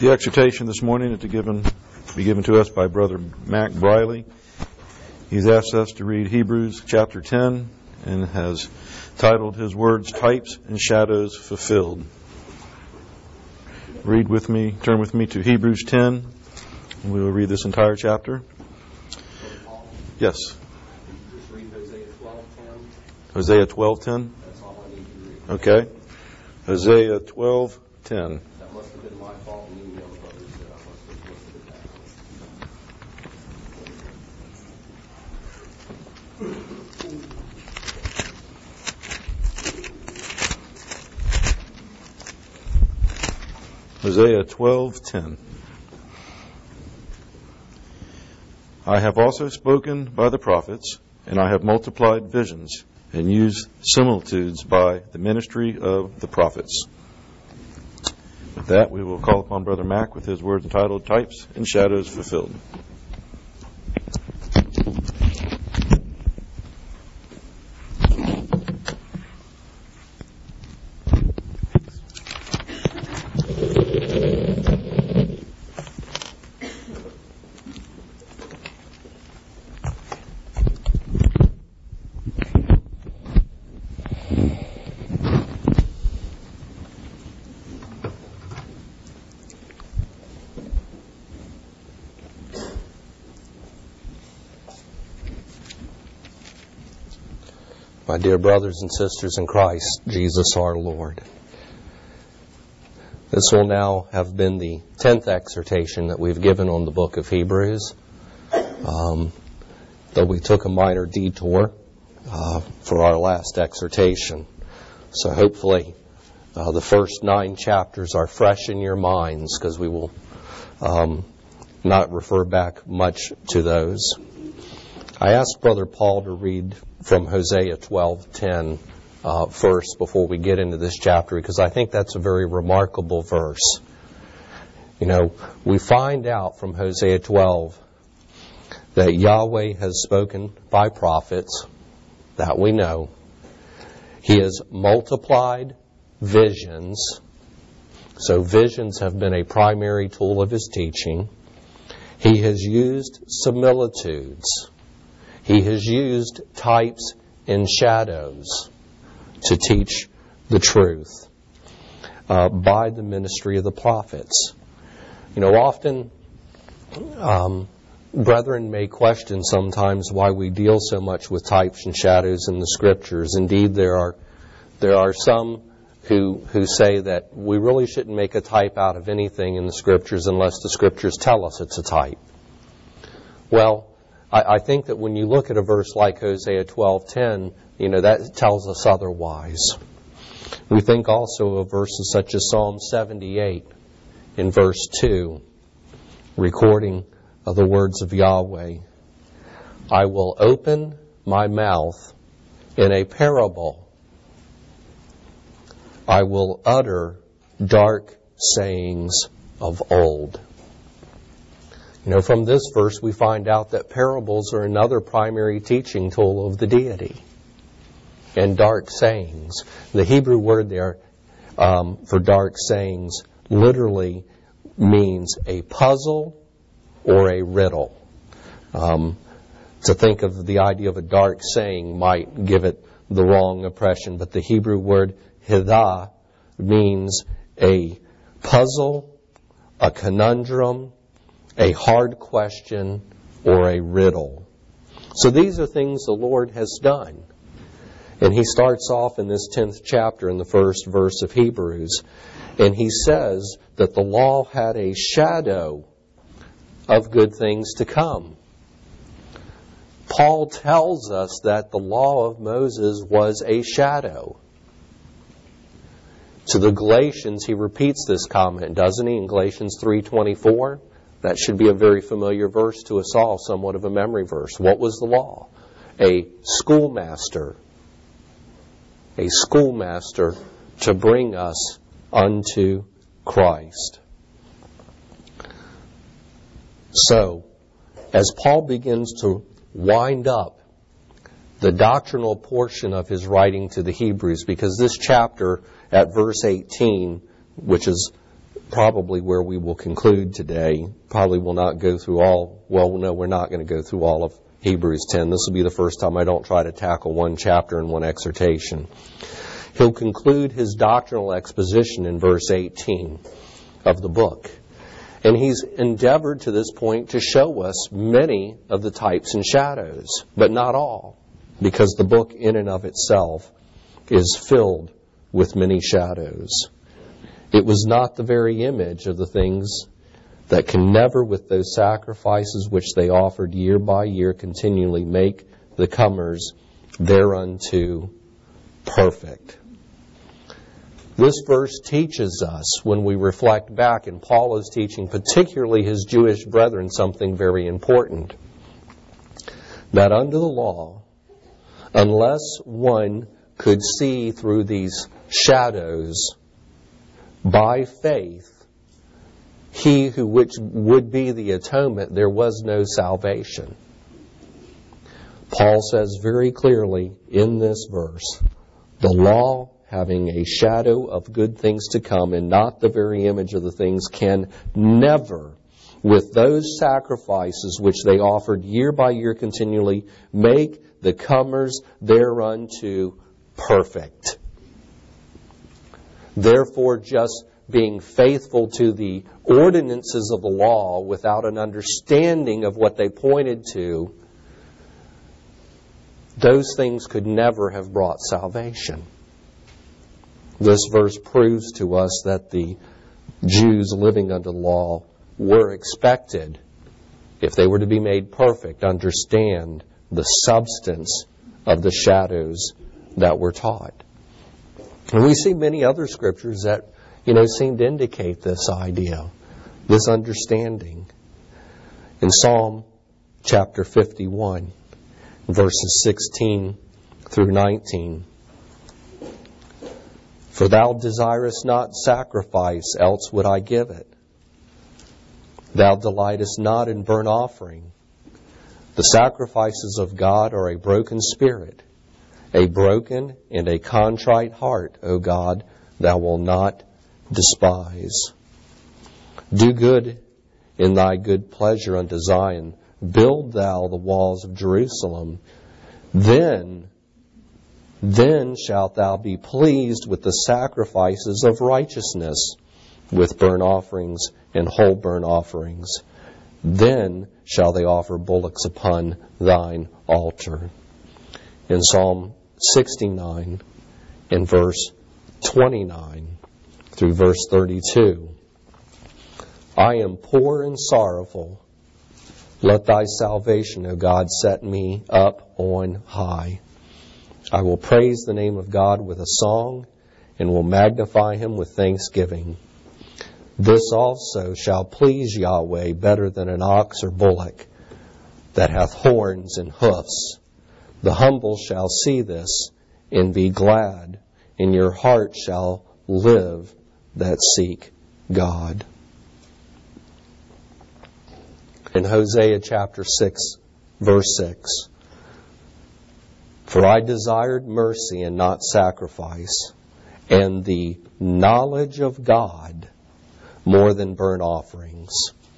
The exhortation this morning is to be given to us by Brother Mac Briley. He's asked us to read Hebrews chapter 10 and has titled his words, Types and Shadows Fulfilled. Turn with me to Hebrews 10, and we will read this entire chapter. Yes. Just read Hosea 12:10. Hosea 12:10? That's all I need to read. Okay. Hosea 12:10. That must have been my fault in email brothers that I must have listed that. Hosea 12:10. I have also spoken by the prophets, and I have multiplied visions, and used similitudes by the ministry of the prophets. With that, we will call upon Brother Mac with his words entitled Types and Shadows Fulfilled. My dear brothers and sisters in Christ, Jesus our Lord. This will now have been the 10th exhortation that we've given on the book of Hebrews. Though we took a minor detour for our last exhortation. So hopefully the first 9 chapters are fresh in your minds, because we will not refer back much to those. I asked Brother Paul to read from Hosea 12:10 first before we get into this chapter, because I think that's a very remarkable verse. You know, we find out from Hosea 12 that Yahweh has spoken by prophets, that we know. He has multiplied visions, so visions have been a primary tool of his teaching. He has used similitudes. He has used types and shadows to teach the truth by the ministry of the prophets. You know, often brethren may question sometimes why we deal so much with types and shadows in the Scriptures. Indeed, there are some who say that we really shouldn't make a type out of anything in the Scriptures unless the Scriptures tell us it's a type. Well, I think that when you look at a verse like Hosea 12:10, you know, that tells us otherwise. We think also of verses such as Psalm 78 in verse 2, recording of the words of Yahweh. I will open my mouth in a parable. I will utter dark sayings of old. You know, from this verse we find out that parables are another primary teaching tool of the deity. And dark sayings. The Hebrew word there for dark sayings literally means a puzzle or a riddle. To think of the idea of a dark saying might give it the wrong impression, but the Hebrew word hidah means a puzzle, a conundrum, a hard question, or a riddle. So these are things the Lord has done. And he starts off in this 10th chapter in the first verse of Hebrews, and he says that the law had a shadow of good things to come. Paul tells us that the law of Moses was a shadow. To the Galatians, he repeats this comment, doesn't he, in Galatians 3:24? That should be a very familiar verse to us all, somewhat of a memory verse. What was the law? A schoolmaster to bring us unto Christ. So, as Paul begins to wind up the doctrinal portion of his writing to the Hebrews, because this chapter at verse 18, which is probably where we will conclude today. Probably will not go through all, well, no, we're not going to go through all of Hebrews 10. This will be the first time I don't try to tackle one chapter in one exhortation. He'll conclude his doctrinal exposition in verse 18 of the book. And he's endeavored to this point to show us many of the types and shadows, but not all, because the book in and of itself is filled with many shadows. It was not the very image of the things that can never, with those sacrifices which they offered year by year, continually make the comers thereunto perfect. This verse teaches us, when we reflect back, and Paul is teaching particularly his Jewish brethren something very important, that under the law, unless one could see through these shadows by faith, he who which would be the atonement, there was no salvation. Paul says very clearly in this verse, the law having a shadow of good things to come and not the very image of the things, can never, with those sacrifices which they offered year by year continually, make the comers thereunto perfect. Therefore, just being faithful to the ordinances of the law without an understanding of what they pointed to, those things could never have brought salvation. This verse proves to us that the Jews living under the law were expected, if they were to be made perfect, understand the substance of the shadows that were taught. And we see many other scriptures that, seem to indicate this idea, this understanding. In Psalm chapter 51, verses 16 through 19, for thou desirest not sacrifice, else would I give it. Thou delightest not in burnt offering. The sacrifices of God are a broken spirit, a broken and a contrite heart, O God, thou wilt not despise. Do good in thy good pleasure unto Zion. Build thou the walls of Jerusalem. Then shalt thou be pleased with the sacrifices of righteousness, with burnt offerings and whole burnt offerings. Then shall they offer bullocks upon thine altar. In Psalm 69, in verse 29 through verse 32, I am poor and sorrowful. Let thy salvation, O God, set me up on high. I will praise the name of God with a song, and will magnify him with thanksgiving. This also shall please Yahweh better than an ox or bullock that hath horns and hoofs. The humble shall see this and be glad, and your heart shall live that seek God. In Hosea chapter 6, verse 6, for I desired mercy and not sacrifice, and the knowledge of God more than burnt offerings.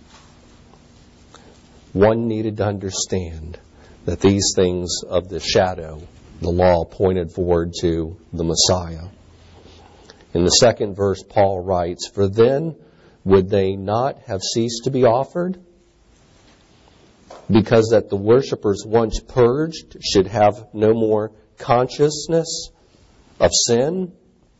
One needed to understand that these things of the shadow, the law, pointed forward to the Messiah. In the second verse, Paul writes, for then would they not have ceased to be offered? Because that the worshippers once purged should have no more consciousness of sin?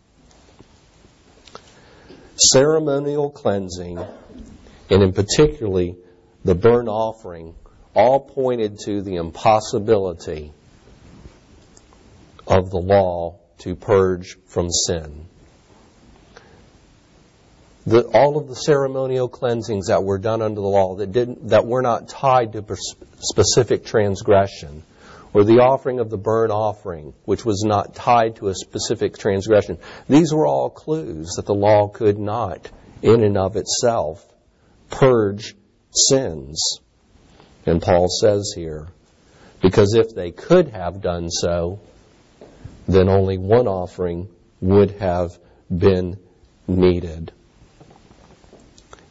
Ceremonial cleansing, and in particularly the burnt offering, all pointed to the impossibility of the law to purge from sin. All of the ceremonial cleansings that were done under the law that were not tied to specific transgression, or the offering of the burnt offering, which was not tied to a specific transgression, these were all clues that the law could not, in and of itself, purge sins. And Paul says here, because if they could have done so, then only one offering would have been needed.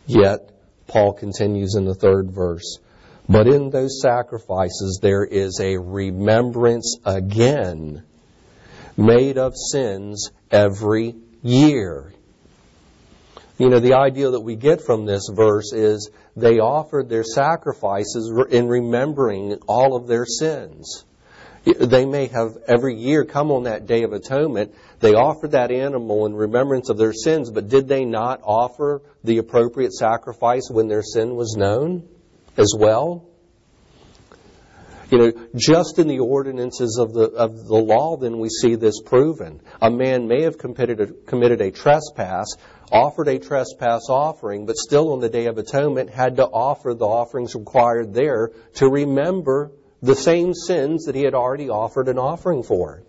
Yet, Paul continues in the 3rd verse, but in those sacrifices there is a remembrance again made of sins every year. You know, the idea that we get from this verse is they offered their sacrifices in remembering all of their sins. They may have every year come on that Day of Atonement, they offered that animal in remembrance of their sins, but did they not offer the appropriate sacrifice when their sin was known as well? You know, just in the ordinances of the law, then we see this proven. A man may have committed a trespass, offered a trespass offering, but still on the Day of Atonement had to offer the offerings required there to remember the same sins that he had already offered an offering for.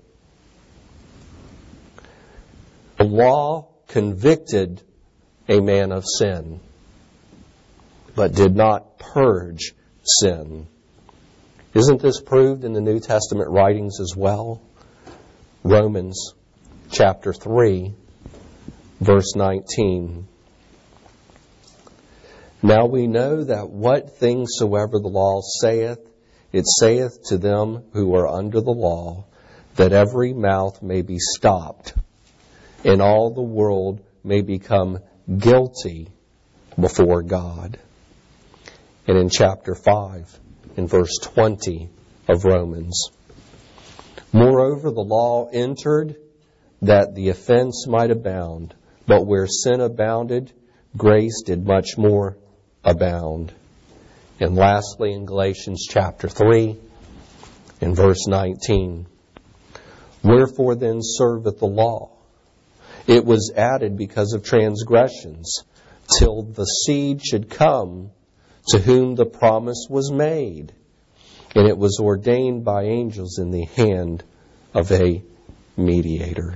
The law convicted a man of sin, but did not purge sin. Isn't this proved in the New Testament writings as well? Romans chapter 3, verse 19. Now we know that what things soever the law saith, it saith to them who are under the law, that every mouth may be stopped, and all the world may become guilty before God. And in chapter 5, in verse 20 of Romans, moreover, the law entered that the offense might abound, but where sin abounded, grace did much more abound. And lastly, in Galatians chapter 3, in verse 19, wherefore then serveth the law? It was added because of transgressions, till the seed should come to whom the promise was made. And it was ordained by angels in the hand of a mediator.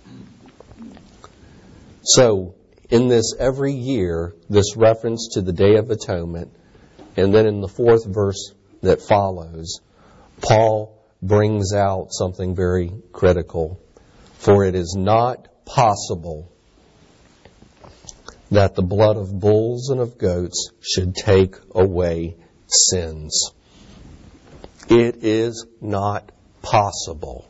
So, in this every year, this reference to the Day of Atonement, and then in the 4th verse that follows, Paul brings out something very critical. For it is not possible that the blood of bulls and of goats should take away sins. It is not possible.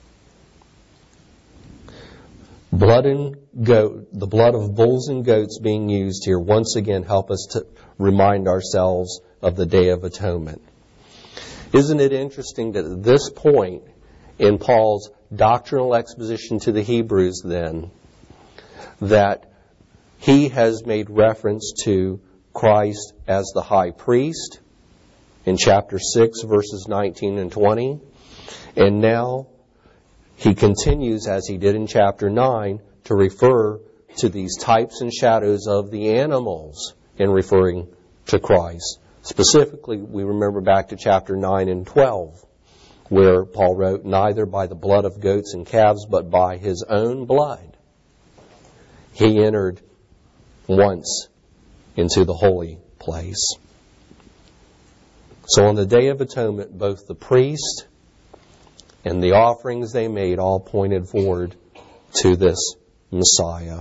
The blood of bulls and goats being used here once again help us to remind ourselves of the Day of Atonement. Isn't it interesting that at this point in Paul's doctrinal exposition to the Hebrews then, that he has made reference to Christ as the high priest in chapter 6, verses 19 and 20. And now he continues, as he did in chapter 9, to refer to these types and shadows of the animals in referring to Christ. Specifically, we remember back to chapter 9 and 12, where Paul wrote, neither by the blood of goats and calves, but by his own blood, he entered once into the holy place. So on the Day of Atonement, both the priest and the offerings they made all pointed forward to this Messiah.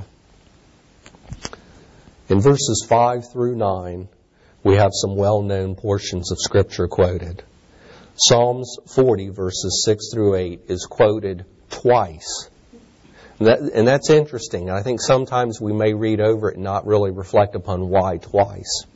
In verses 5 through 9, we have some well-known portions of Scripture quoted. Psalms 40, verses 6 through 8, is quoted twice. And that's interesting. I think sometimes we may read over it and not really reflect upon why twice.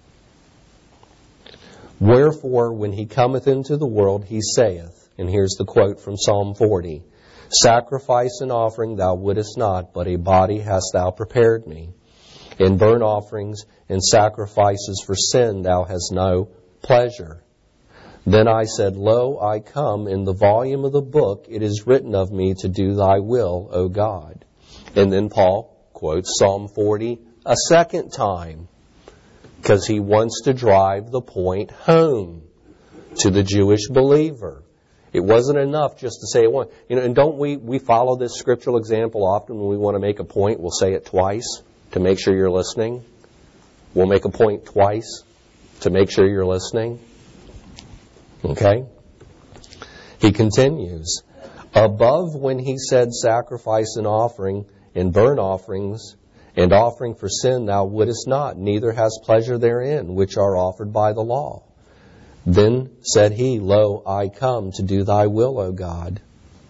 Wherefore, when he cometh into the world, he saith, and here's the quote from Psalm 40, sacrifice and offering thou wouldest not, but a body hast thou prepared me. In burnt offerings and sacrifices for sin thou hast no pleasure. Then I said, lo, I come, in the volume of the book it is written of me to do thy will, O God. And then Paul quotes Psalm 40 a second time, because he wants to drive the point home to the Jewish believer. It wasn't enough just to say it once. And don't we follow this scriptural example often when we want to make a point? We'll say it twice to make sure you're listening. We'll make a point twice to make sure you're listening. Okay? He continues, above when he said sacrifice and offering and burnt offerings And offering for sin thou wouldest not, neither hast pleasure therein, which are offered by the law. Then said he, Lo, I come to do thy will, O God.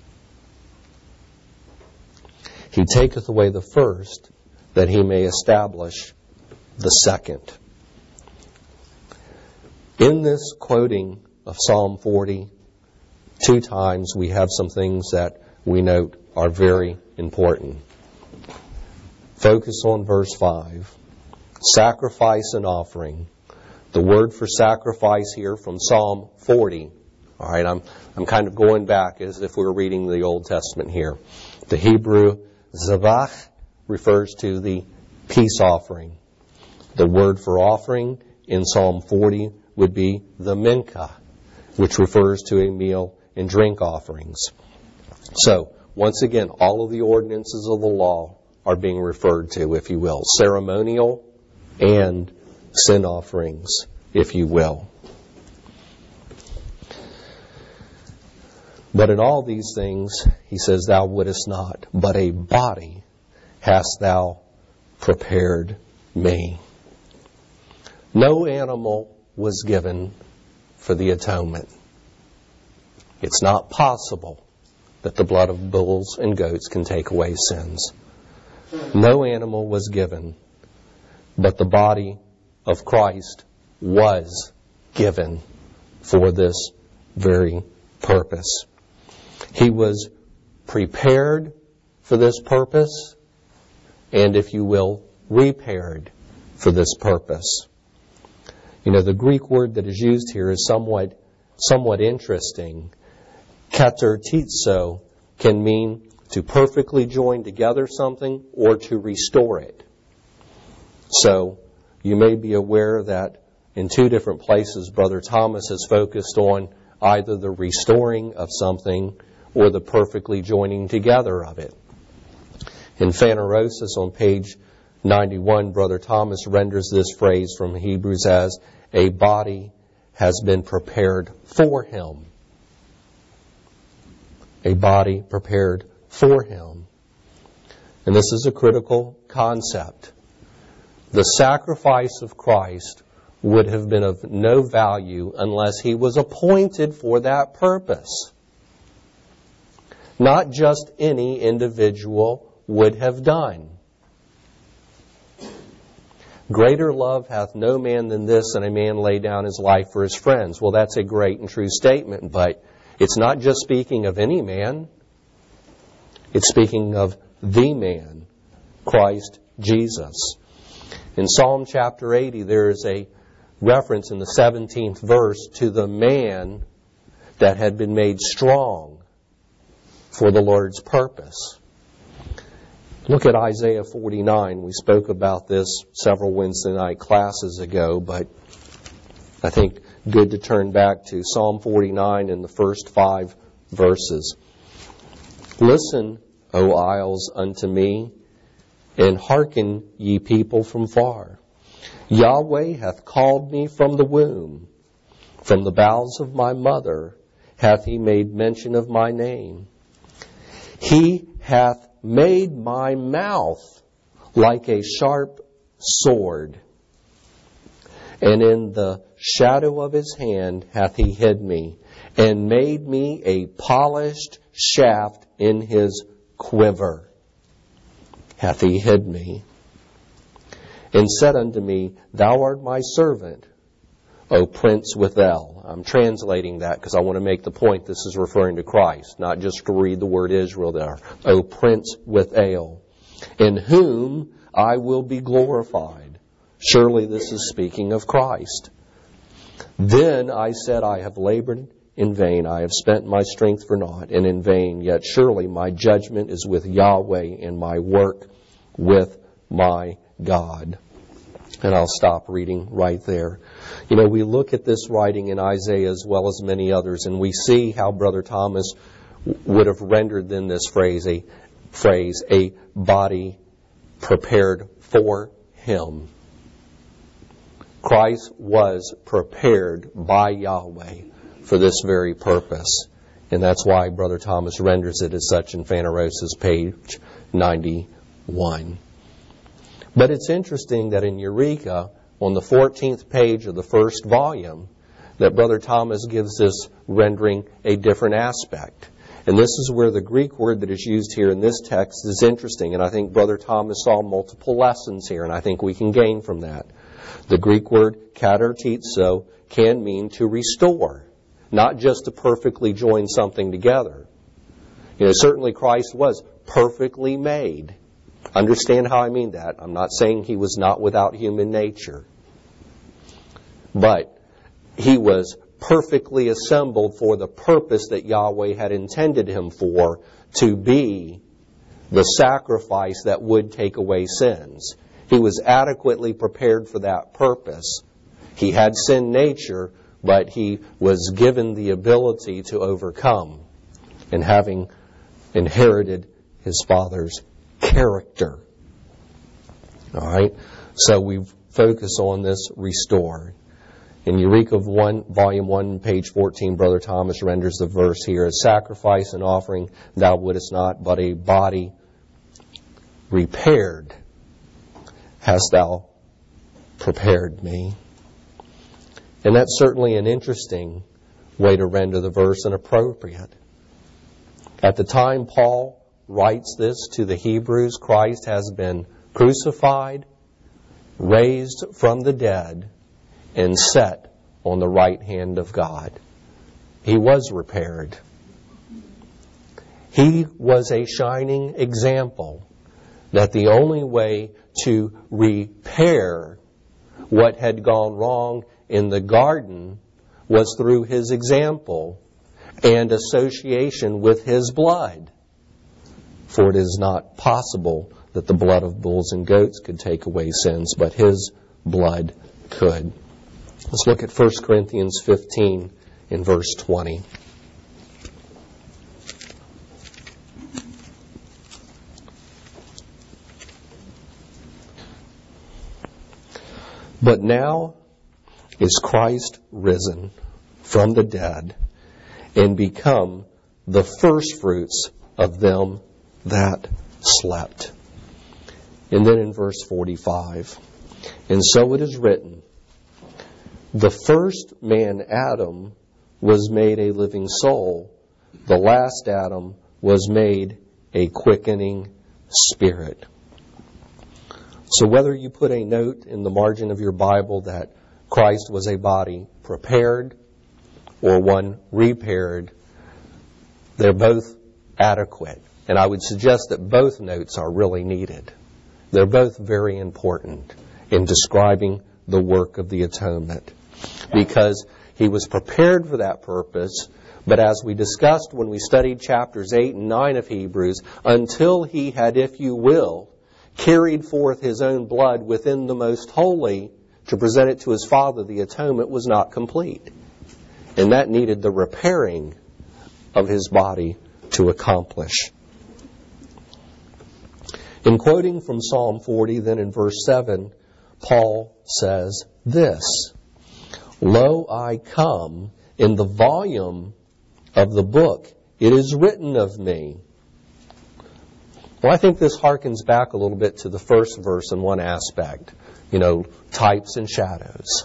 He taketh away the first, that he may establish the second. In this quoting of Psalm 40, 2 times we have some things that we note are very important. Focus on verse 5. Sacrifice and offering. The word for sacrifice here from Psalm 40. All right, I'm kind of going back as if we were reading the Old Testament here. The Hebrew zavach refers to the peace offering. The word for offering in Psalm 40 would be the mincha, which refers to a meal and drink offerings. So, once again, all of the ordinances of the law are being referred to, if you will, ceremonial and sin offerings, if you will. But in all these things, he says, thou wouldest not, but a body hast thou prepared me. No animal was given for the atonement. It's not possible that the blood of bulls and goats can take away sins. No animal was given, but the body of Christ was given for this very purpose. He was prepared for this purpose, and if you will, repaired for this purpose. You know, the Greek word that is used here is somewhat interesting. Katartizo can mean to perfectly join together something or to restore it. So, you may be aware that in 2 different places, Brother Thomas has focused on either the restoring of something or the perfectly joining together of it. In Phanerosis on page 91, Brother Thomas renders this phrase from Hebrews as, a body has been prepared for him. A body prepared for him. And this is a critical concept. The sacrifice of Christ would have been of no value unless he was appointed for that purpose. Not just any individual would have done. Greater love hath no man than this, and a man lay down his life for his friends. Well, that's a great and true statement, but it's not just speaking of any man. It's speaking of the man, Christ Jesus. In Psalm chapter 80, there is a reference in the 17th verse to the man that had been made strong for the Lord's purpose. Look at Isaiah 49. We spoke about this several Wednesday night classes ago, but I think good to turn back to Psalm 49 in the first 5 verses. Listen, O isles, unto me, and hearken, ye people from far. Yahweh hath called me from the womb. From the bowels of my mother hath he made mention of my name. He hath made my mouth like a sharp sword, and in the shadow of his hand hath he hid me, and made me a polished shaft in his quiver hath he hid me, and said unto me, Thou art my servant, O Prince with El. I'm translating that because I want to make the point this is referring to Christ, not just to read the word Israel there. O Prince with El, in whom I will be glorified. Surely this is speaking of Christ. Then I said, I have labored in vain. I have spent my strength for naught and in vain. Yet surely my judgment is with Yahweh and my work with my God. And I'll stop reading right there. You know, we look at this writing in Isaiah as well as many others, and we see how Brother Thomas would have rendered then this phrase, a body prepared for him. Christ was prepared by Yahweh for this very purpose. And that's why Brother Thomas renders it as such in Phanerosis, page 91. But it's interesting that in Eureka, on the 14th page of the first volume, that Brother Thomas gives this rendering a different aspect. And this is where the Greek word that is used here in this text is interesting, and I think Brother Thomas saw multiple lessons here, and I think we can gain from that. The Greek word katartizo can mean to restore, not just to perfectly join something together. Certainly Christ was perfectly made. Understand how I mean that. I'm not saying he was not without human nature. But he was perfectly assembled for the purpose that Yahweh had intended him for, to be the sacrifice that would take away sins. He was adequately prepared for that purpose. He had sin nature, but he was given the ability to overcome, and having inherited his Father's character. All right? So we focus on this restore. In Eureka 1, Volume 1, page 14, Brother Thomas renders the verse here as sacrifice and offering thou wouldest not, but a body repaired hast thou prepared me. And that's certainly an interesting way to render the verse, and appropriate. At the time Paul writes this to the Hebrews, Christ has been crucified, raised from the dead, and set on the right hand of God. He was repaired. He was a shining example that the only way to repair what had gone wrong in the garden was through his example and association with his blood. For it is not possible that the blood of bulls and goats could take away sins, but his blood could. Let's look at 1 Corinthians 15 in verse 20. But now is Christ risen from the dead and become the firstfruits of them that slept. And then in verse 45, and so it is written, the first man, Adam, was made a living soul. The last Adam was made a quickening spirit. So whether you put a note in the margin of your Bible that Christ was a body prepared or one repaired, they're both adequate. And I would suggest that both notes are really needed. They're both very important in describing the work of the atonement, because he was prepared for that purpose, but as we discussed when we studied chapters 8 and 9 of Hebrews, until he had, if you will, carried forth his own blood within the most holy to present it to his Father, the atonement was not complete. And that needed the repairing of his body to accomplish. In quoting from Psalm 40, then in verse 7, Paul says this, Lo, I come, in the volume of the book, it is written of me. Well, I think this harkens back a little bit to the first verse in one aspect. Types and shadows.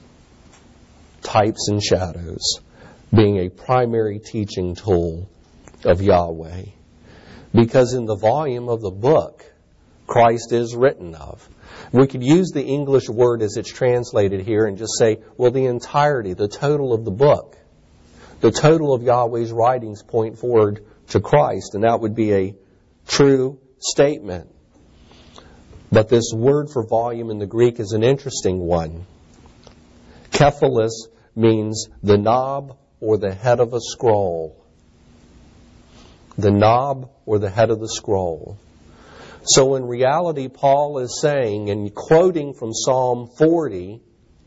Types and shadows being a primary teaching tool of Yahweh. Because in the volume of the book, Christ is written of. We could use the English word as it's translated here and just say, well, the entirety, the total of the book, the total of Yahweh's writings point forward to Christ, and that would be a true statement. But this word for volume in the Greek is an interesting one. Kephalos means the knob or the head of a scroll. The knob or the head of the scroll. So in reality, Paul is saying, and quoting from Psalm 40,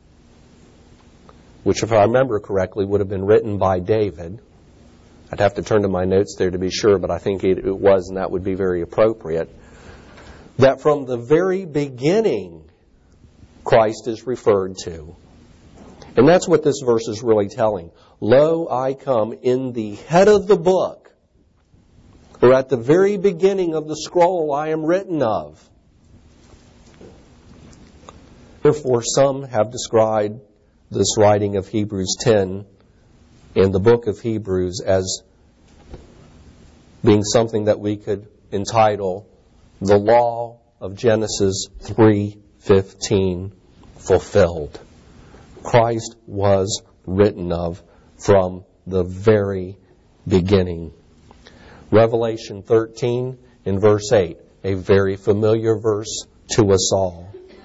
which if I remember correctly would have been written by David. I'd have to turn to my notes there to be sure, but I think it was, and that would be very appropriate. That from the very beginning, Christ is referred to. And that's what this verse is really telling. Lo, I come, in the head of the book, or at the very beginning of the scroll I am written of. Therefore, some have described this writing of Hebrews 10 and the book of Hebrews as being something that we could entitle the law of Genesis 3:15 fulfilled. Christ was written of from the very beginning. Revelation 13 in verse 8, a very familiar verse to us all.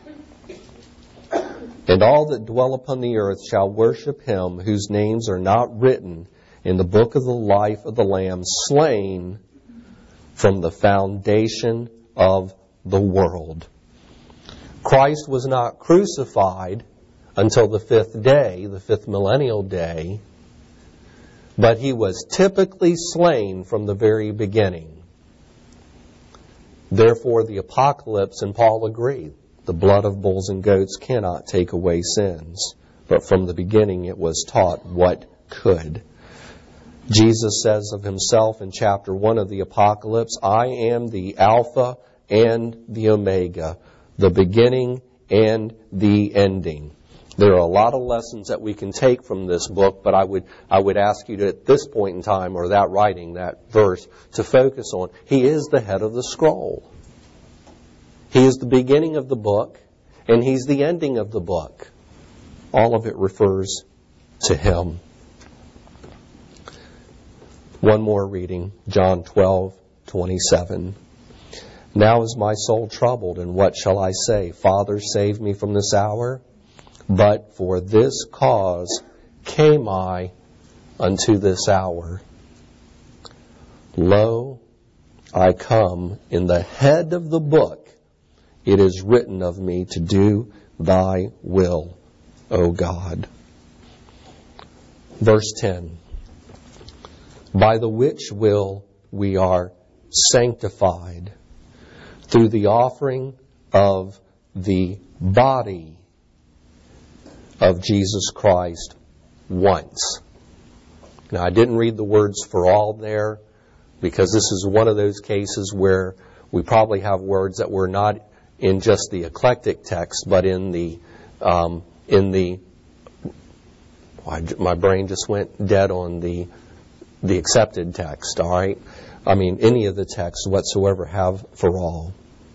And all that dwell upon the earth shall worship him whose names are not written in the book of the life of the Lamb, slain from the foundation of the world. Christ was not crucified until the fifth day, the fifth millennial day, but he was typically slain from the very beginning. Therefore, the apocalypse and Paul agree. The blood of bulls and goats cannot take away sins. But from the beginning it was taught what could. Jesus says of himself in chapter 1 of the Apocalypse, I am the Alpha and the Omega, the beginning and the ending. There are a lot of lessons that we can take from this book, but I would ask you to, at this point in time, or that writing, that verse, to focus on, he is the head of the scroll. He is the beginning of the book, and he's the ending of the book. All of it refers to him. One more reading, John 12:27. Now is my soul troubled, and what shall I say? Father, save me from this hour. But for this cause came I unto this hour. Lo, I come in the head of the book. It is written of me to do thy will, O God. Verse 10. By the which will we are sanctified through the offering of the body of Jesus Christ once. Now, I didn't read the words for all there because this is one of those cases where we probably have words that were not in just the eclectic text, but in the my brain just went dead on the accepted text, all right? I mean, any of the texts whatsoever have for all.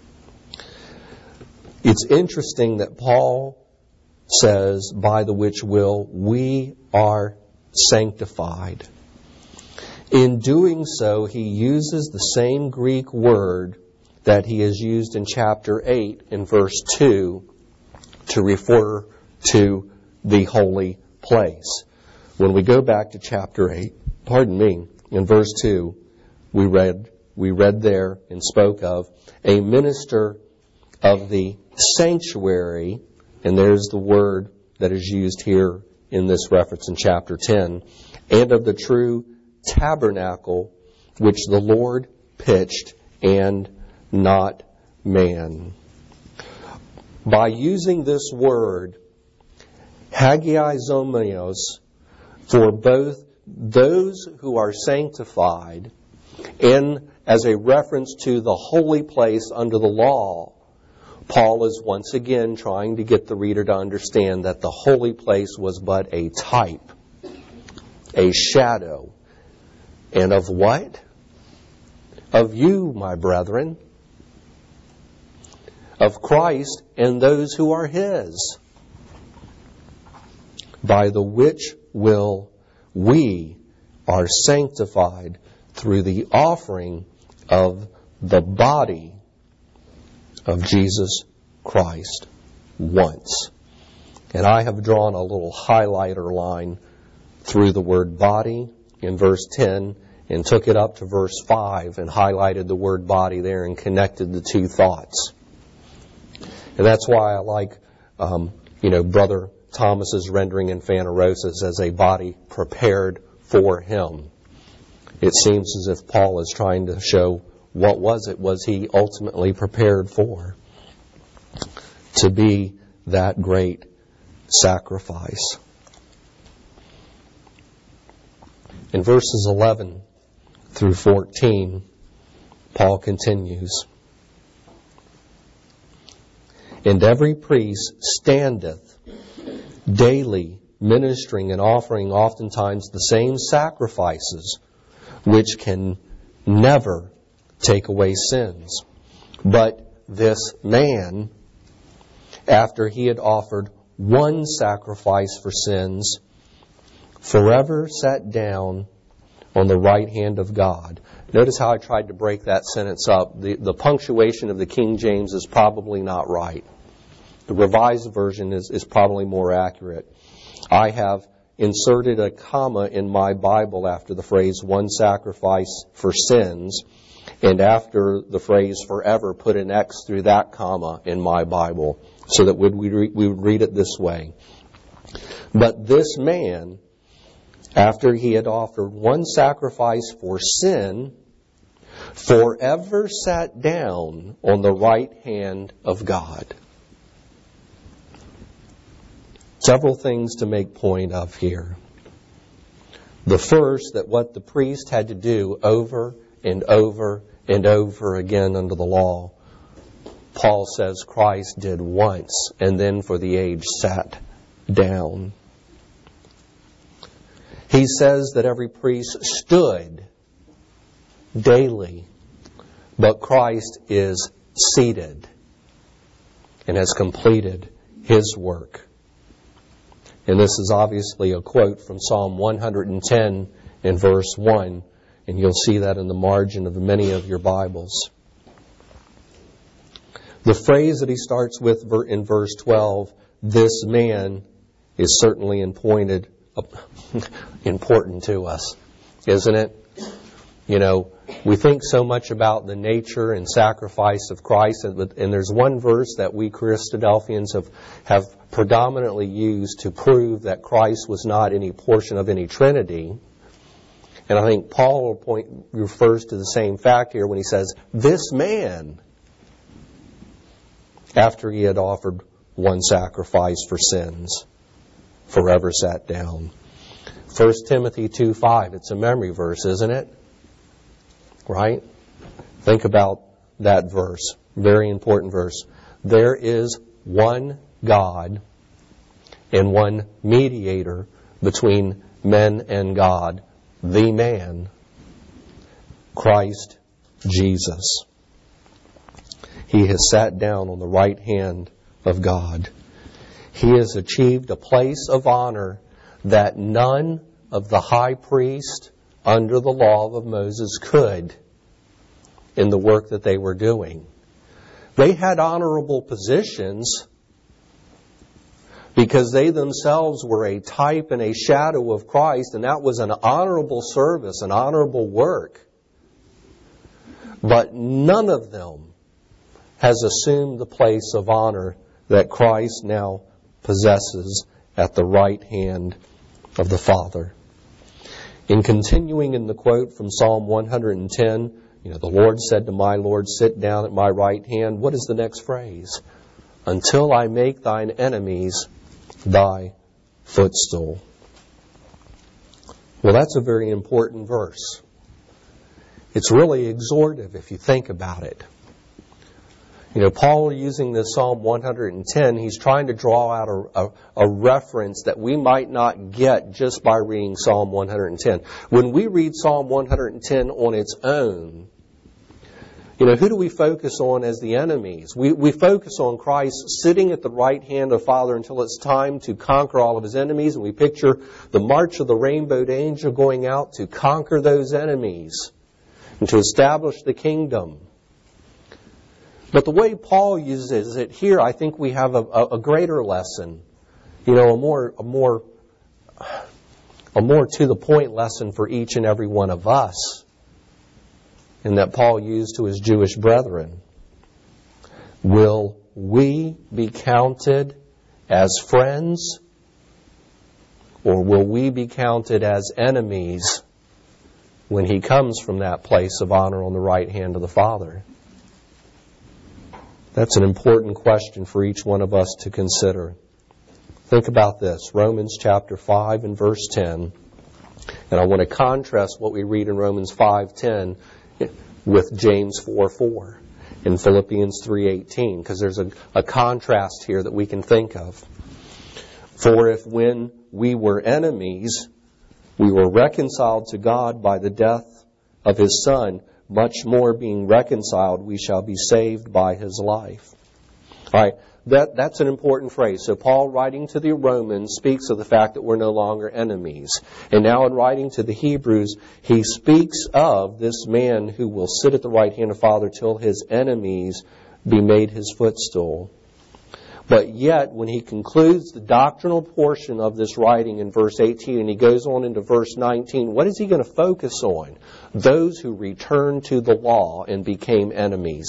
It's interesting that Paul says, by the which will we are sanctified. In doing so, he uses the same Greek word that he has used in chapter 8 in verse 2 to refer to the holy place. When we go back to chapter 8, in verse 2, we read there and spoke of a minister of the sanctuary, and there's the word that is used here in this reference in chapter 10, and of the true tabernacle which the Lord pitched and not man. By using this word, hagiazomios, for both those who are sanctified and as a reference to the holy place under the law, Paul is once again trying to get the reader to understand that the holy place was but a type, a shadow, and of what? Of you, my brethren, of Christ and those who are his, by the which will we are sanctified through the offering of the body of Jesus Christ once. And I have drawn a little highlighter line through the word body in verse 10 and took it up to verse 5 and highlighted the word body there and connected the two thoughts. And that's why I like, Brother Thomas's rendering in Phanerosis as a body prepared for him. It seems as if Paul is trying to show what was he ultimately prepared for? To be that great sacrifice. In verses 11 through 14, Paul continues. And every priest standeth daily ministering and offering oftentimes the same sacrifices, which can never take away sins. But this man, after he had offered one sacrifice for sins, forever sat down on the right hand of God. Notice how I tried to break that sentence up. The punctuation of the King James is probably not right. The Revised Version is probably more accurate. I have inserted a comma in my Bible after the phrase one sacrifice for sins, and after the phrase forever put an X through that comma in my Bible, so that we would read it this way. But this man, after he had offered one sacrifice for sin, forever sat down on the right hand of God. Several things to make point of here. The first, that what the priest had to do over and over and over again under the law, Paul says Christ did once, and then for the age sat down. He says that every priest stood daily, but Christ is seated and has completed His work. And this is obviously a quote from Psalm 110 in verse 1, and you'll see that in the margin of many of your Bibles. The phrase that he starts with in verse 12, this man, is certainly important to us, isn't it? You know, we think so much about the nature and sacrifice of Christ, and there's one verse that we Christadelphians have predominantly used to prove that Christ was not any portion of any Trinity. And I think Paul refers to the same fact here when he says, this man, after he had offered one sacrifice for sins, forever sat down. 1 Timothy 2:5, it's a memory verse, isn't it? Right? Think about that verse. Very important verse. There is one God and one mediator between men and God, the man, Christ Jesus. He has sat down on the right hand of God. He has achieved a place of honor that none of the high priest under the law of Moses could in the work that they were doing. They had honorable positions because they themselves were a type and a shadow of Christ, and that was an honorable service, an honorable work. But none of them has assumed the place of honor that Christ now possesses at the right hand of the Father. In continuing in the quote from Psalm 110, the Lord said to my Lord, sit down at my right hand. What is the next phrase? Until I make thine enemies thy footstool. Well, that's a very important verse. It's really exhortive if you think about it. Paul, using this Psalm 110, he's trying to draw out a reference that we might not get just by reading Psalm 110. When we read Psalm 110 on its own, who do we focus on as the enemies? We focus on Christ sitting at the right hand of the Father until it's time to conquer all of His enemies, and we picture the march of the rainbowed angel going out to conquer those enemies and to establish the kingdom. But the way Paul uses it here, I think we have a greater lesson, a more to the point lesson for each and every one of us, and that Paul used to his Jewish brethren. Will we be counted as friends, or will we be counted as enemies when He comes from that place of honor on the right hand of the Father? That's an important question for each one of us to consider. Think about this. Romans chapter 5 and verse 10. And I want to contrast what we read in Romans 5:10 with James 4:4. in Philippians 3:18, because there's a contrast here that we can think of. For if when we were enemies, we were reconciled to God by the death of His Son, much more being reconciled, we shall be saved by His life. All right, that's an important phrase. So Paul, writing to the Romans, speaks of the fact that we're no longer enemies. And now in writing to the Hebrews, he speaks of this man who will sit at the right hand of the Father till his enemies be made his footstool. But yet, when he concludes the doctrinal portion of this writing in verse 18, and he goes on into verse 19, what is he going to focus on? Those who returned to the law and became enemies,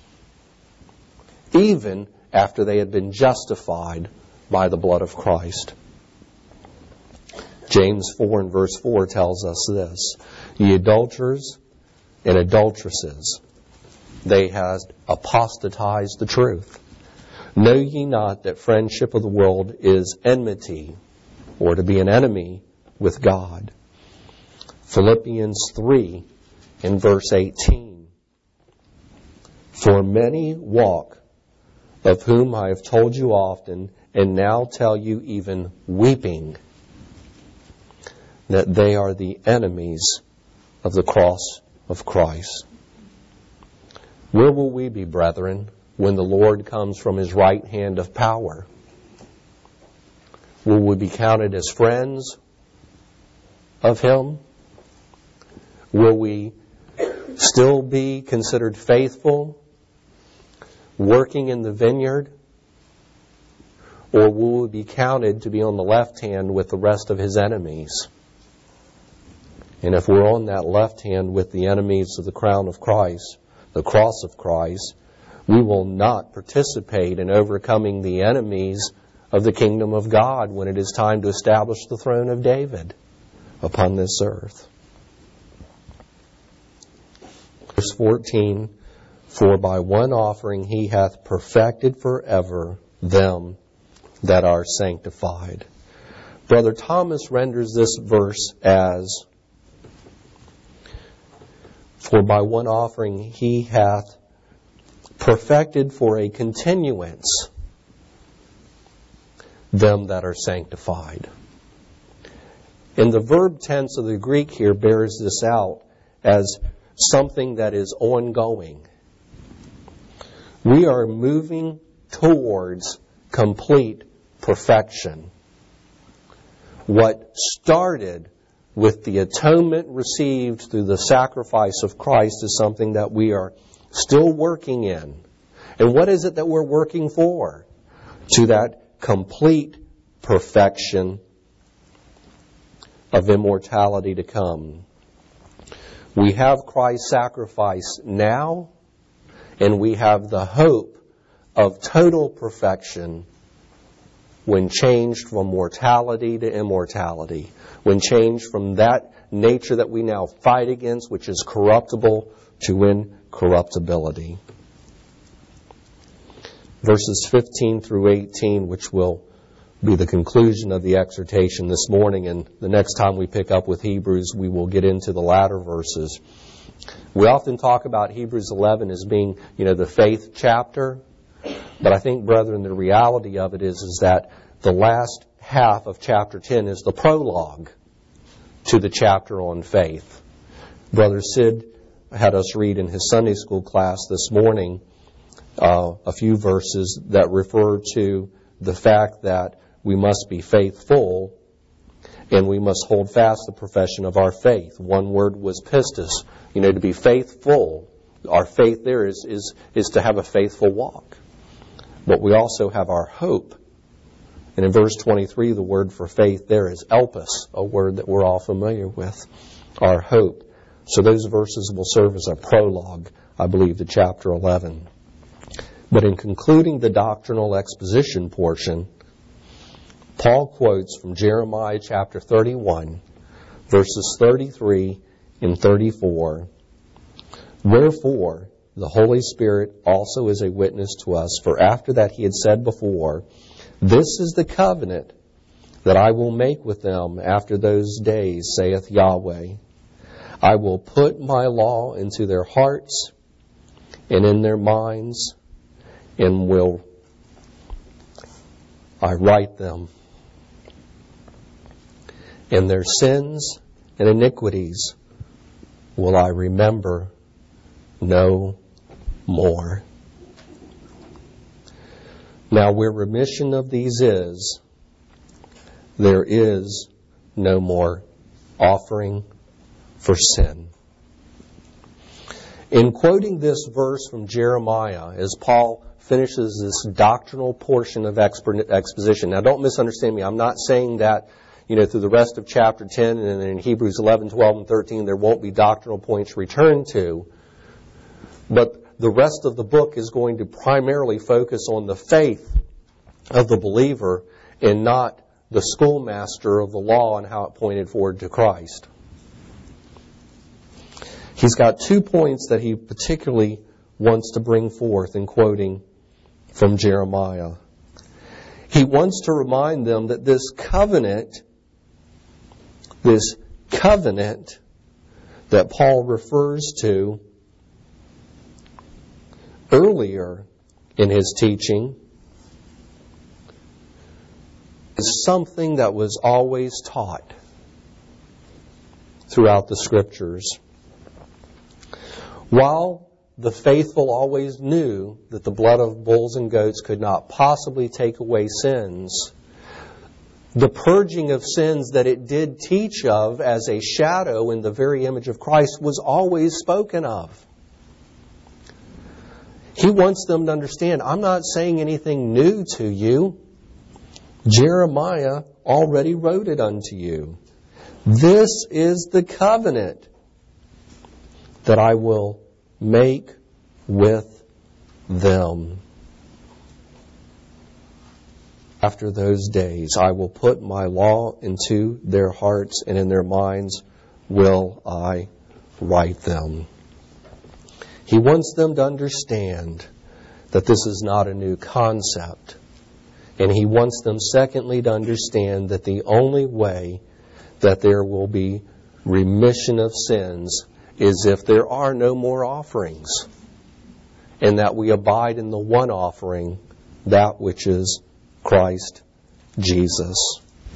even after they had been justified by the blood of Christ. James 4 and verse 4 tells us this: Ye adulterers and adulteresses, they have apostatized the truth. Know ye not that friendship of the world is enmity, or to be an enemy with God? Philippians 3 and verse 18. For many walk, of whom I have told you often, and now tell you even weeping, that they are the enemies of the cross of Christ. Where will we be, brethren, when the Lord comes from His right hand of power? Will we be counted as friends of Him? Will we still be considered faithful, working in the vineyard? Or will we be counted to be on the left hand with the rest of His enemies? And if we're on that left hand with the enemies of the crown of Christ, the cross of Christ, we will not participate in overcoming the enemies of the kingdom of God when it is time to establish the throne of David upon this earth. Verse 14, For by one offering He hath perfected forever them that are sanctified. Brother Thomas renders this verse as, For by one offering He hath perfected for a continuance them that are sanctified. And the verb tense of the Greek here bears this out as something that is ongoing. We are moving towards complete perfection. What started with the atonement received through the sacrifice of Christ is something that we are still working in. And what is it that we're working for? To that complete perfection of immortality to come. We have Christ's sacrifice now, and we have the hope of total perfection when changed from mortality to immortality, when changed from that nature that we now fight against, which is corruptible, to incorruptibility. Verses 15 through 18, which will be the conclusion of the exhortation this morning, and the next time we pick up with Hebrews, we will get into the latter verses. We often talk about Hebrews 11 as being, the faith chapter, but I think, brethren, the reality of it is that the last half of chapter 10 is the prologue to the chapter on faith. Brother Sid had us read in his Sunday school class this morning a few verses that refer to the fact that we must be faithful and we must hold fast the profession of our faith. One word was pistis, to be faithful. Our faith there is to have a faithful walk. But we also have our hope. And in verse 23, the word for faith there is elpis, a word that we're all familiar with, our hope. So those verses will serve as a prologue, I believe, to chapter 11. But in concluding the doctrinal exposition portion, Paul quotes from Jeremiah chapter 31, verses 33 and 34, Wherefore the Holy Spirit also is a witness to us, for after that He had said before, This is the covenant that I will make with them after those days, saith Yahweh. I will put my law into their hearts, and in their minds, and will I write them. And their sins and iniquities will I remember no more. Now, where remission of these is, there is no more offering for sin. In quoting this verse from Jeremiah, as Paul finishes this doctrinal portion of exposition, now don't misunderstand me, I'm not saying that through the rest of chapter 10 and in Hebrews 11, 12, and 13 there won't be doctrinal points returned to, but the rest of the book is going to primarily focus on the faith of the believer and not the schoolmaster of the law and how it pointed forward to Christ. He's got 2 points that he particularly wants to bring forth in quoting from Jeremiah. He wants to remind them that this covenant that Paul refers to earlier in his teaching is something that was always taught throughout the Scriptures. While the faithful always knew that the blood of bulls and goats could not possibly take away sins, the purging of sins that it did teach of as a shadow in the very image of Christ was always spoken of. He wants them to understand, I'm not saying anything new to you. Jeremiah already wrote it unto you. This is the covenant that I will make with them. After those days, I will put my law into their hearts, and in their minds will I write them. He wants them to understand that this is not a new concept. And he wants them, secondly, to understand that the only way that there will be remission of sins is if there are no more offerings, and that we abide in the one offering, that which is Christ Jesus.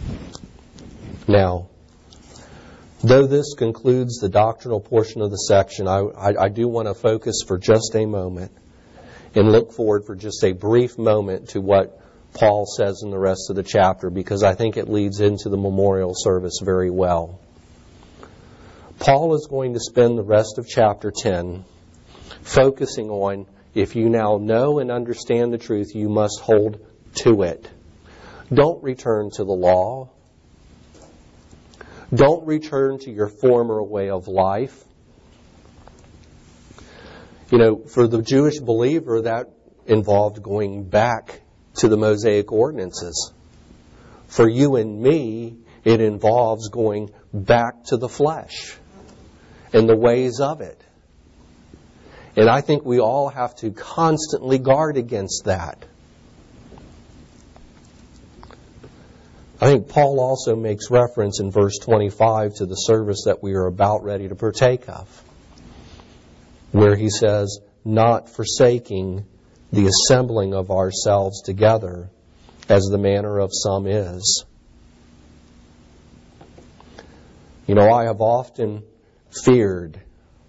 Now, though this concludes the doctrinal portion of the section, I do want to focus for just a moment and look forward for just a brief moment to what Paul says in the rest of the chapter, because I think it leads into the memorial service very well. Paul is going to spend the rest of chapter 10 focusing on, if you now know and understand the truth, you must hold to it. Don't return to the law. Don't return to your former way of life. For the Jewish believer, that involved going back to the Mosaic ordinances. For you and me, it involves going back to the flesh and the ways of it. And I think we all have to constantly guard against that. I think Paul also makes reference in verse 25 to the service that we are about ready to partake of, where he says, not forsaking the assembling of ourselves together, as the manner of some is. I have often feared.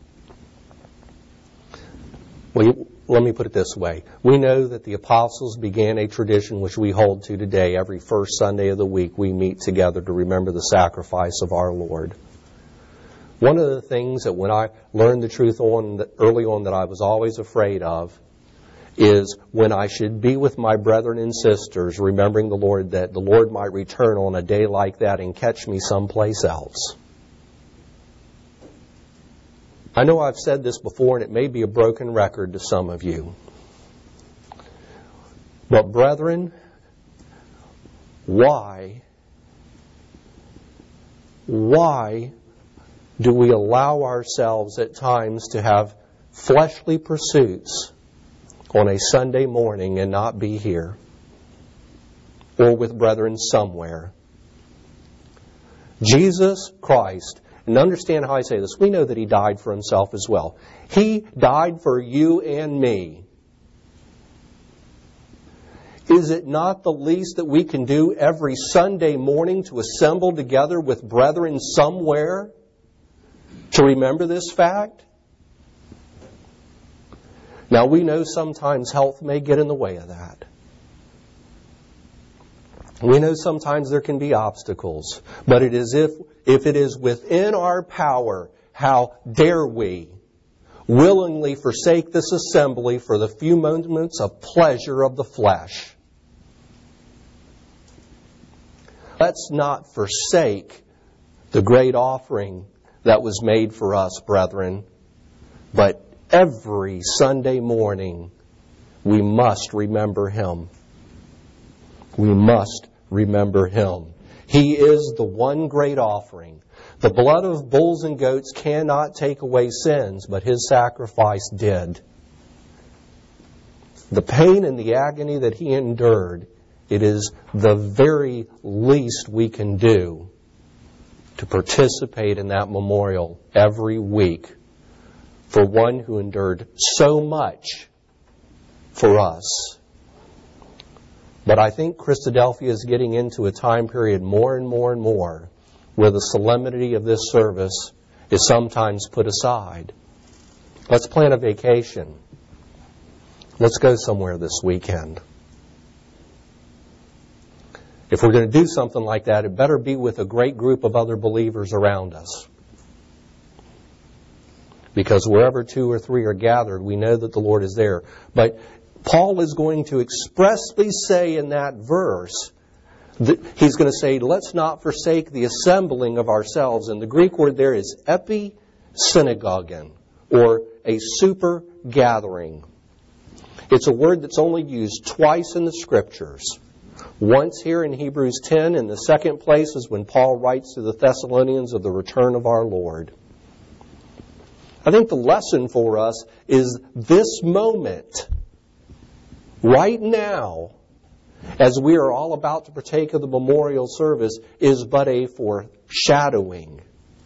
Let me put it this way. We know that the apostles began a tradition which we hold to today. Every first Sunday of the week we meet together to remember the sacrifice of our Lord. One of the things that when I learned the truth early on that I was always afraid of is when I should be with my brethren and sisters, remembering the Lord, that the Lord might return on a day like that and catch me someplace else. I know I've said this before, and it may be a broken record to some of you. But brethren, why do we allow ourselves at times to have fleshly pursuits on a Sunday morning and not be here or with brethren somewhere? Jesus Christ and understand how I say this, we know that He died for Himself as well. He died for you and me. Is it not the least that we can do every Sunday morning to assemble together with brethren somewhere to remember this fact? Now, we know sometimes health may get in the way of that. We know sometimes there can be obstacles. But it is if it is within our power, how dare we willingly forsake this assembly for the few moments of pleasure of the flesh? Let's not forsake the great offering that was made for us, brethren. But every Sunday morning, we must remember Him. We must remember Him. He is the one great offering. The blood of bulls and goats cannot take away sins, but His sacrifice did. The pain and the agony that He endured, it is the very least we can do to participate in that memorial every week for one who endured so much for us. But I think Christadelphia is getting into a time period more and more and more where the solemnity of this service is sometimes put aside. Let's plan a vacation. Let's go somewhere this weekend. If we're going to do something like that, it better be with a great group of other believers around us. Because wherever 2 or 3 are gathered, we know that the Lord is there. But Paul is going to expressly say in that verse, he's going to say, let's not forsake the assembling of ourselves. And the Greek word there is episynagogon, or a super gathering. It's a word that's only used twice in the Scriptures. Once here in Hebrews 10, and the second place is when Paul writes to the Thessalonians of the return of our Lord. I think the lesson for us is this moment, right now, as we are all about to partake of the memorial service, is but a foreshadowing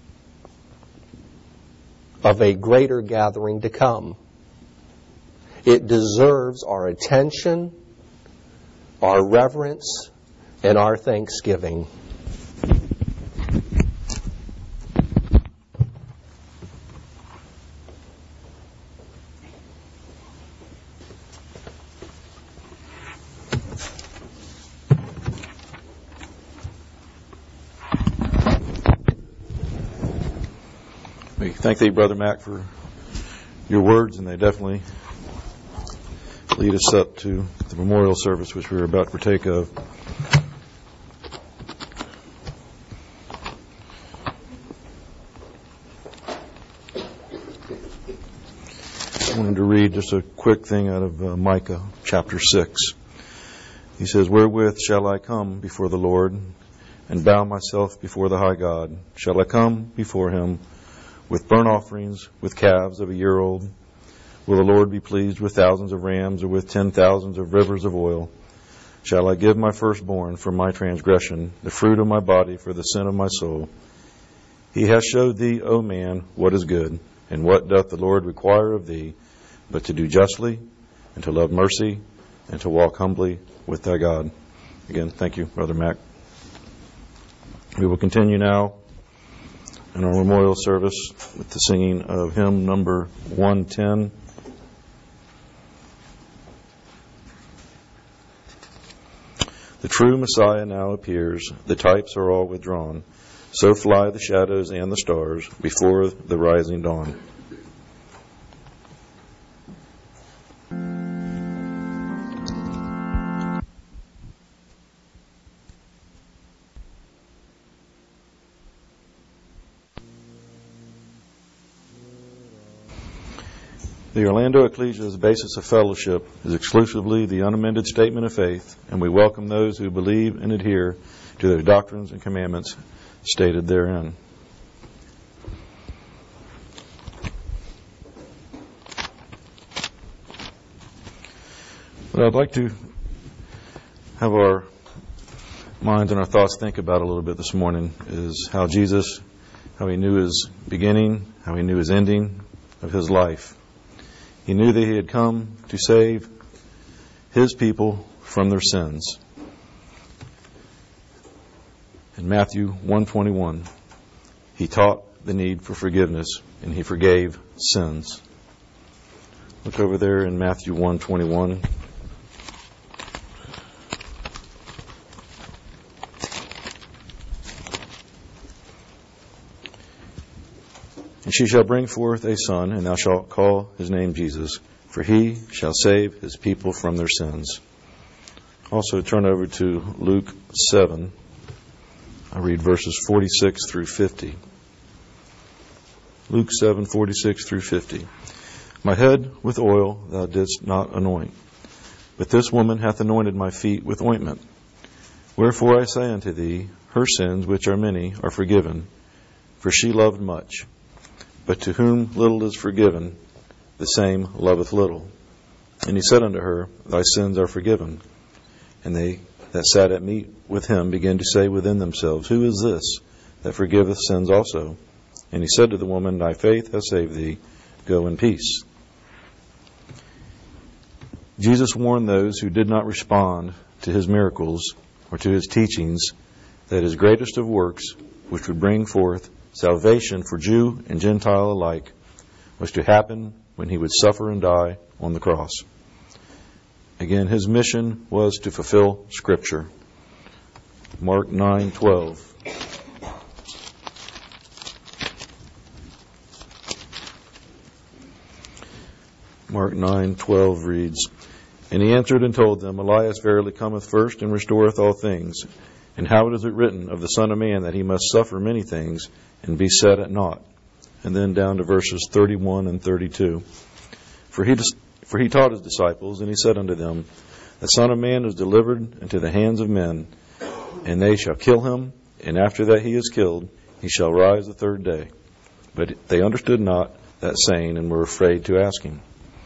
of a greater gathering to come. It deserves our attention, our reverence, and our thanksgiving. We thank Thee, Brother Mac, for your words, and they definitely lead us up to the memorial service which we are about to partake of. I wanted to read just a quick thing out of Micah chapter 6. He says, "Wherewith shall I come before the Lord, and bow myself before the high God? Shall I come before Him with burnt offerings, with calves of a year old? Will the Lord be pleased with thousands of rams, or with 10,000s of rivers of oil? Shall I give my firstborn for my transgression, the fruit of my body for the sin of my soul? He hath showed thee, O man, what is good, and what doth the Lord require of thee, but to do justly, and to love mercy, and to walk humbly with thy God." Again, thank you, Brother Mac. We will continue now in our memorial service with the singing of hymn number 110. The true Messiah now appears, the types are all withdrawn. So fly the shadows and the stars before the rising dawn. The Orlando Ecclesia's basis of fellowship is exclusively the unamended statement of faith, and we welcome those who believe and adhere to their doctrines and commandments stated therein. What I'd like to have our minds and our thoughts think about a little bit this morning is how Jesus how he knew his beginning, how he knew his ending of his life. He knew that he had come to save his people from their sins. In Matthew 1:21, he taught the need for forgiveness, and he forgave sins. Look over there in Matthew 1:21. And she shall bring forth a son, and thou shalt call his name Jesus, for he shall save his people from their sins. Also turn over to Luke 7. I read verses 46 through 50. Luke 7:46 through 50. My head with oil thou didst not anoint, but this woman hath anointed my feet with ointment. Wherefore I say unto thee, her sins, which are many, are forgiven, for she loved much. But to whom little is forgiven, the same loveth little. And he said unto her, thy sins are forgiven. And they that sat at meat with him began to say within themselves, who is this that forgiveth sins also? And he said to the woman, thy faith hath saved thee. Go in peace. Jesus warned those who did not respond to his miracles or to his teachings that his greatest of works, which would bring forth salvation for Jew and Gentile alike, was to happen when he would suffer and die on the cross. Again, his mission was to fulfill Scripture. Mark 9:12. Mark 9:12 reads, and he answered and told them, Elias verily cometh first and restoreth all things. And how is it written of the Son of Man that he must suffer many things and be set at naught? And then down to verses 31 and 32. For he taught his disciples, and he said unto them, the Son of Man is delivered into the hands of men, and they shall kill him, and after that he is killed, he shall rise the third day. But they understood not that saying, and were afraid to ask him.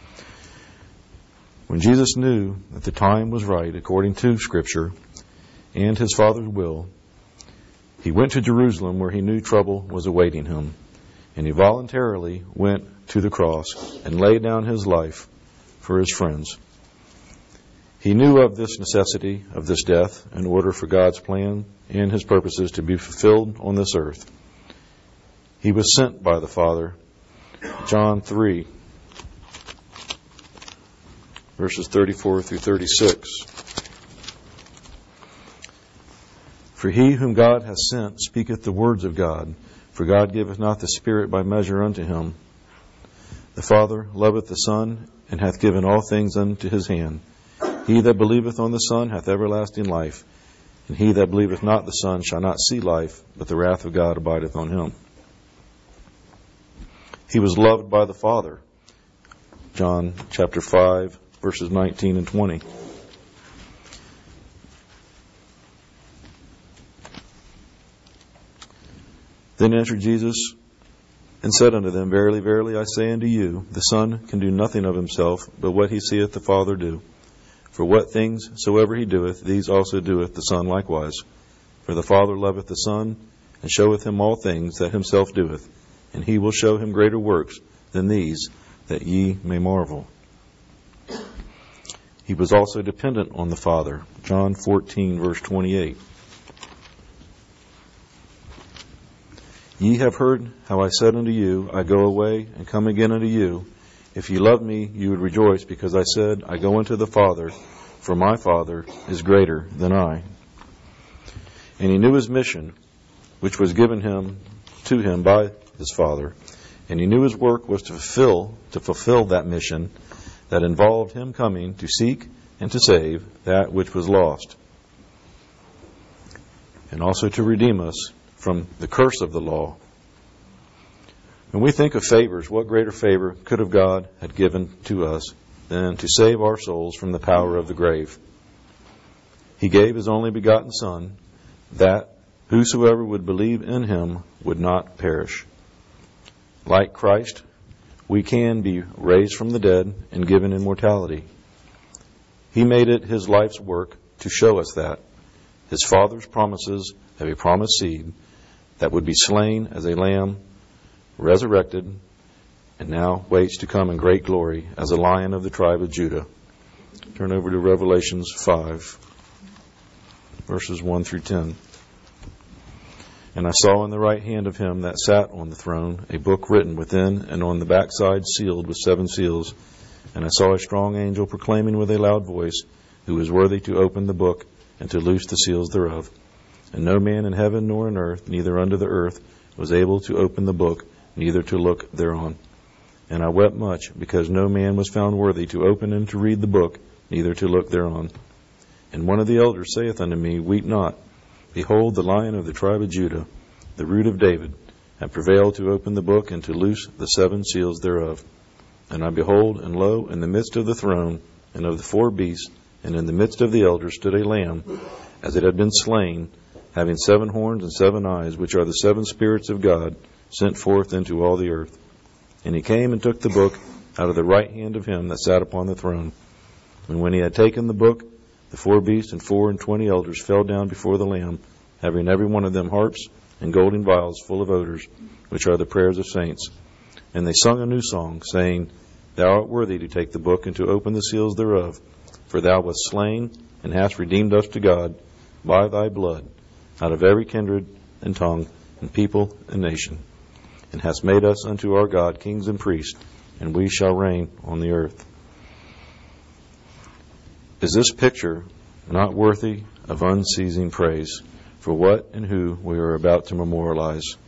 When Jesus knew that the time was right, according to Scripture, and his Father's will, he went to Jerusalem where he knew trouble was awaiting him. And he voluntarily went to the cross and laid down his life for his friends. He knew of this necessity of this death in order for God's plan and his purposes to be fulfilled on this earth. He was sent by the Father. John 3, verses 34 through 36. For he whom God hath sent speaketh the words of God, for God giveth not the Spirit by measure unto him. The Father loveth the Son, and hath given all things unto his hand. He that believeth on the Son hath everlasting life, and he that believeth not the Son shall not see life, but the wrath of God abideth on him. He was loved by the Father. John chapter 5, verses 19 and 20. Then answered Jesus and said unto them, verily, verily, I say unto you, the Son can do nothing of himself, but what he seeth the Father do. For what things soever he doeth, these also doeth the Son likewise. For the Father loveth the Son, and showeth him all things that himself doeth, and he will show him greater works than these, that ye may marvel. He was also dependent on the Father. John 14, verse 28. Ye have heard how I said unto you, I go away and come again unto you. If ye loved me, you would rejoice, because I said, I go unto the Father, for my Father is greater than I. And he knew his mission, which was given him to him by his Father. And he knew his work was to fulfill that mission that involved him coming to seek and to save that which was lost, and also to redeem us from the curse of the law. When we think of favors, what greater favor could have God had given to us than to save our souls from the power of the grave? He gave his only begotten Son, that whosoever would believe in him would not perish. Like Christ, we can be raised from the dead and given immortality. He made it his life's work to show us that. His Father's promises have a promised seed, that would be slain as a lamb, resurrected, and now waits to come in great glory as a Lion of the tribe of Judah. Turn over to Revelations 5, verses 1 through 10. And I saw in the right hand of him that sat on the throne a book written within and on the backside sealed with 7 seals. And I saw a strong angel proclaiming with a loud voice, who is worthy to open the book and to loose the seals thereof. And no man in heaven nor in earth, neither under the earth, was able to open the book, neither to look thereon. And I wept much, because no man was found worthy to open and to read the book, neither to look thereon. And one of the elders saith unto me, Weep not. Behold, the Lion of the tribe of Judah, the root of David, hath prevailed to open the book and to loose the 7 seals thereof. And I behold, and lo, in the midst of the throne and of the 4 beasts, and in the midst of the elders stood a lamb, as it had been slain, having 7 horns and 7 eyes, which are the 7 spirits of God, sent forth into all the earth. And he came and took the book out of the right hand of him that sat upon the throne. And when he had taken the book, the 4 beasts and 24 elders fell down before the Lamb, having every one of them harps and golden vials full of odors, which are the prayers of saints. And they sung a new song, saying, Thou art worthy to take the book and to open the seals thereof, for thou wast slain and hast redeemed us to God by thy blood out of every kindred and tongue and people and nation, and hast made us unto our God kings and priests, and we shall reign on the earth. Is this picture not worthy of unceasing praise for what and who we are about to memorialize?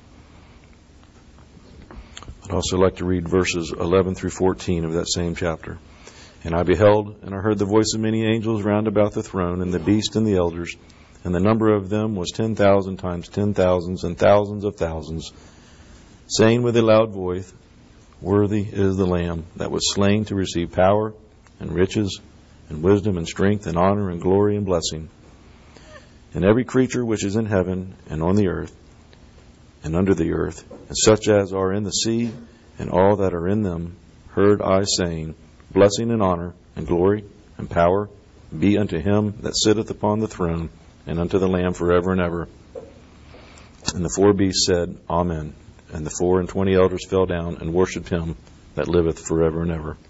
I'd also like to read verses 11 through 14 of that same chapter. And I beheld, and I heard the voice of many angels round about the throne, and the beast and the elders, and the number of them was 10,000 times 10,000s and thousands of thousands, saying with a loud voice, Worthy is the Lamb that was slain to receive power and riches and wisdom and strength and honor and glory and blessing. And every creature which is in heaven and on the earth and under the earth, and such as are in the sea and all that are in them, heard I saying, Blessing and honor and glory and power be unto him that sitteth upon the throne and unto the Lamb forever and ever. And the 4 beasts said, Amen. And the 24 elders fell down and worshipped him that liveth forever and ever.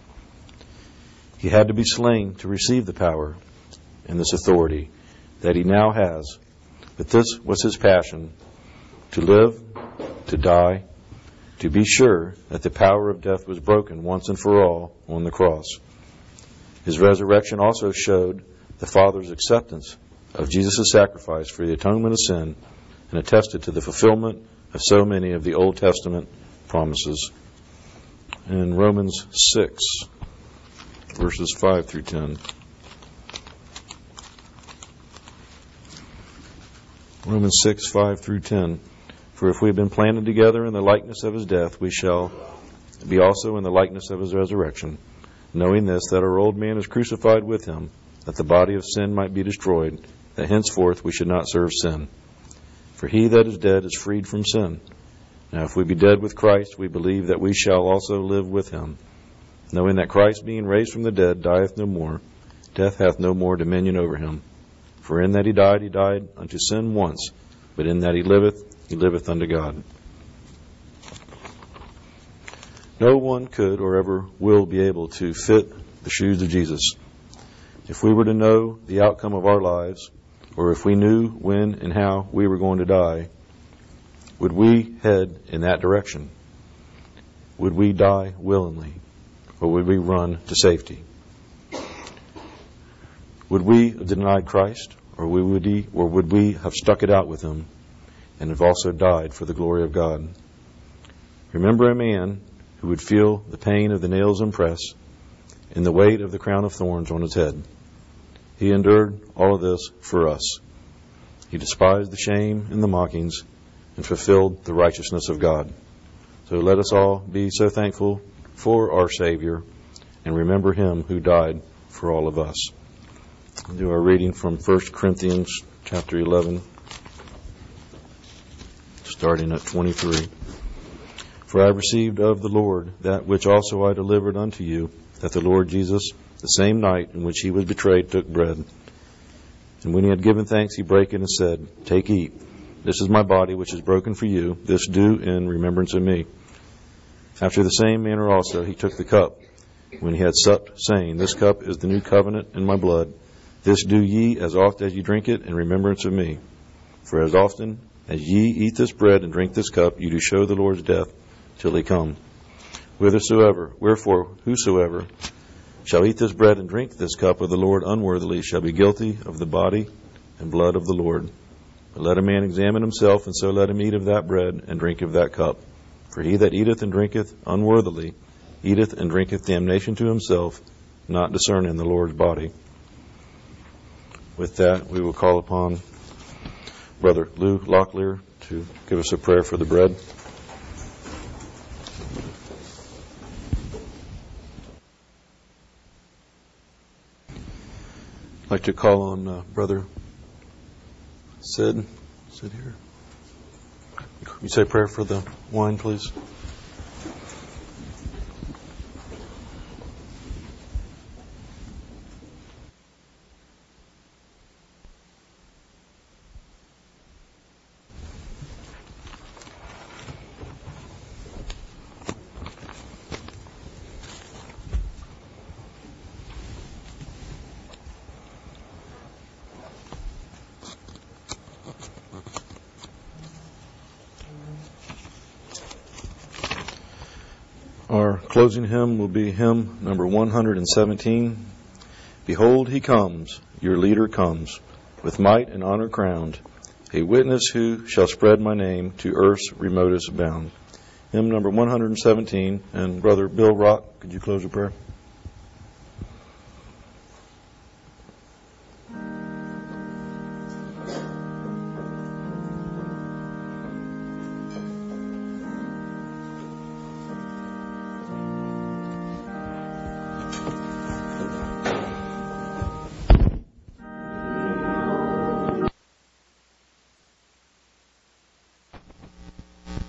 He had to be slain to receive the power and this authority that he now has. But this was his passion, to live, to die, to be sure that the power of death was broken once and for all on the cross. His resurrection also showed the Father's acceptance of Jesus' sacrifice for the atonement of sin, and attested to the fulfillment of so many of the Old Testament promises. In Romans 6, verses 5 through 10. Romans 6, 5 through 10. For if we have been planted together in the likeness of his death, we shall be also in the likeness of his resurrection, knowing this, that our old man is crucified with him, that the body of sin might be destroyed, that henceforth we should not serve sin. For he that is dead is freed from sin. Now if we be dead with Christ, we believe that we shall also live with him, knowing that Christ, being raised from the dead, dieth no more. Death hath no more dominion over him. For in that he died unto sin once, but in that he liveth unto God. No one could or ever will be able to fit the shoes of Jesus. If we were to know the outcome of our lives, or if we knew when and how we were going to die, would we head in that direction? Would we die willingly, or would we run to safety? Would we have denied Christ, or would we have stuck it out with him and have also died for the glory of God? Remember a man who would feel the pain of the nails and press and the weight of the crown of thorns on his head. He endured all of this for us. He despised the shame and the mockings and fulfilled the righteousness of God. So let us all be so thankful for our Savior and remember him who died for all of us. We'll do our reading from 1 Corinthians chapter 11, starting at 23. For I received of the Lord that which also I delivered unto you, that the Lord Jesus, the same night in which he was betrayed, took bread. And when he had given thanks, he brake it and said, Take, eat. This is my body, which is broken for you. This do in remembrance of me. After the same manner also he took the cup, when he had supped, saying, This cup is the new covenant in my blood. This do ye as oft as ye drink it in remembrance of me. For as often as ye eat this bread and drink this cup, you do show the Lord's death till he come. Wherefore, whosoever shall eat this bread and drink this cup of the Lord unworthily shall be guilty of the body and blood of the Lord. But let a man examine himself, and so let him eat of that bread and drink of that cup. For he that eateth and drinketh unworthily eateth and drinketh damnation to himself, not discerning the Lord's body. With that, we will call upon Brother Lou Locklear to give us a prayer for the bread. I'd like to call on Brother Sid. Sid here. You say a prayer for the wine, please. Our closing hymn will be hymn number 117. Behold, he comes, your leader comes, with might and honor crowned, a witness who shall spread my name to earth's remotest bound. Hymn number 117, and Brother Bill Rock, could you close the prayer?